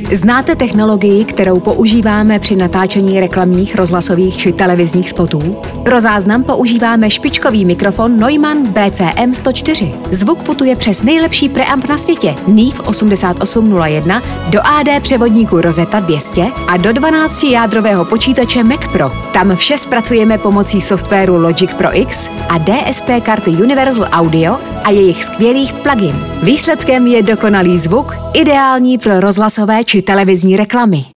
Znáte technologii, kterou používáme při natáčení reklamních, rozhlasových či televizních spotů? Pro záznam používáme špičkový mikrofon Neumann BCM 104. Zvuk putuje přes nejlepší preamp na světě Neve 8801 do AD převodníku Rosetta 200 a do 12-jádrového počítače Mac Pro. Tam vše zpracujeme pomocí softwaru Logic Pro X a DSP karty Universal Audio a jejich skvělých plugin. Výsledkem je dokonalý zvuk, ideální pro rozhlasové či televizní reklamy.